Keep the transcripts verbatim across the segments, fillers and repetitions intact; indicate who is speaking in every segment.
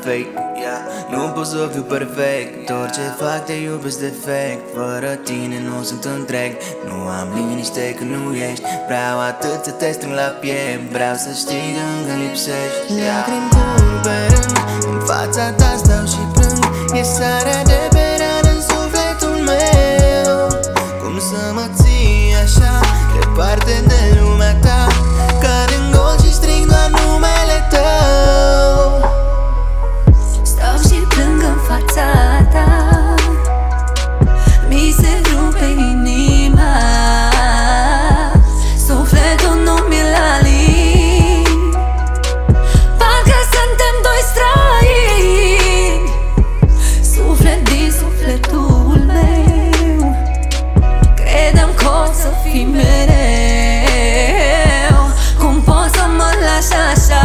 Speaker 1: fake, yeah. Nu pot să fiu perfect, orice fac te iubesc defect. Fără tine nu sunt întreg, nu am liniște când nu ești. Vreau atât să te strâng la piept, vreau să știi că încă lipsești, yeah. Lacrimi curg pe rând, în fața ta stau și plâng. E sarea de pe rană în sufletul meu. Cum să mă ții așa, departe de lumea ta? Cad în gol și strig doar numele tău.
Speaker 2: Stau și plâng în fața ta, mi se rupe inima, sufletul nu mi-l alin. Parcă suntem doi străini, suflet din sufletul meu. Credem că o să fii mereu. Cum poți să mă lași așa?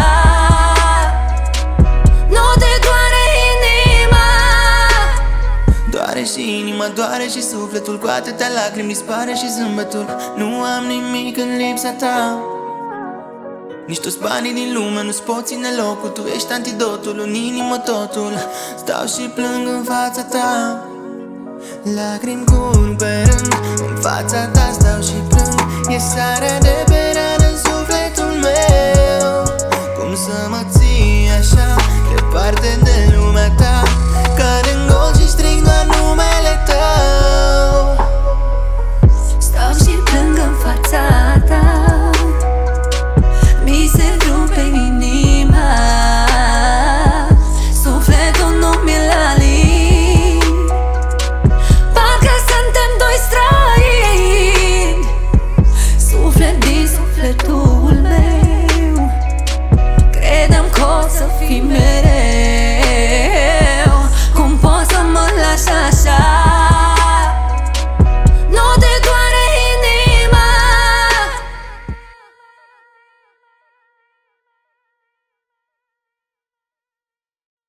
Speaker 2: Nu te doare inima?
Speaker 1: Doare și inima, doare și sufletul. Cu atâtea lacrimi dispare și zâmbetul. Nu am nimic în lipsa ta. Nici toți banii din lume nu-ți pot ține locul. Tu ești antidotul, în inimă totul. Stau și plâng în fața ta. Lacrimi curg pe rând, în fața ta stau și plâng. E sarea de pe rană în sufletul meu. Cum să mă ții așa, departe